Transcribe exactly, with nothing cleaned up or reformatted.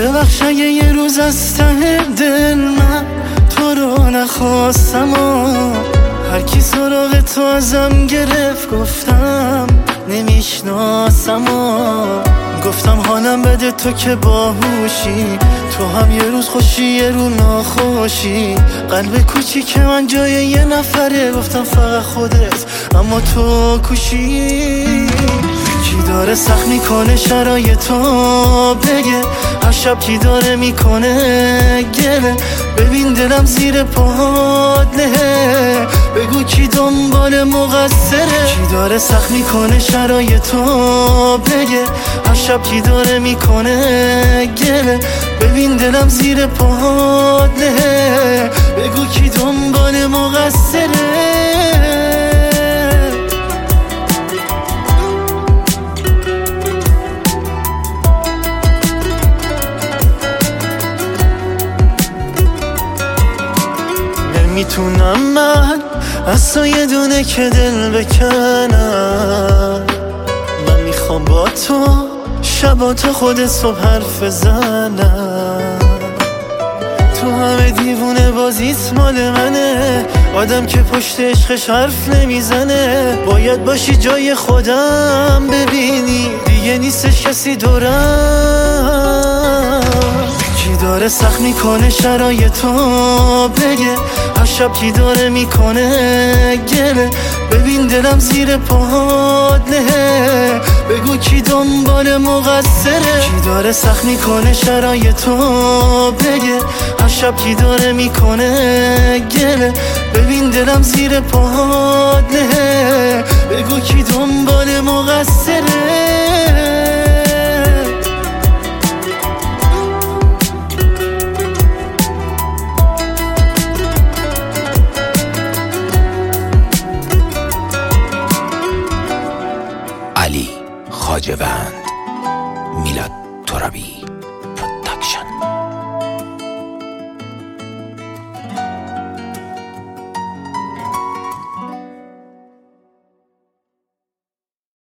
ببخش اگه یه روز از ته دل من تو رو نخواستم و هر کی سراغ تو ازم گرفت گفتم نمیشناسم و گفتم حالم بده تو که باهوشی، تو هم یه روز خوشی یه رو ناخوشی. قلب کوچیک من جای یه نفره، گفتم فقط خودت اما تو کوشی. کی داره سخت میکنه شرایطو بگه، هر شب کی داره میکنه گله. ببین دلم زیر پاهات له، بگو کی دنبال مقصره. کی داره سخت میکنه شرایطو بگه، هر شب کی داره میکنه گله. ببین دلم زیر پاهات له، بگو کی دنبال مقصره. نمیتونم من از تو یه دونه که دل بکنم، من میخوام با تو شبا تا خود صبح حرف بزنم. تو همه دیوونه بازیت مال منه، آدم که پشت عشقش حرف نمیزنه. باید باشی جای خودم ببینی دیگه نیستش کسی دورم. کی داره سخت میکنه شرایطو بگه، هر شب کی داره میکنه گله. ببین دلم زیر پاهات له، بگو کی دنبال مقصره. کی داره سخت میکنه شرایطو بگه، هر شب کی داره میکنه گله. ببین دلم زیر پاهات له، بگو کی دنبال مقصره. علی خواجه‌وند، میلاد ترابی.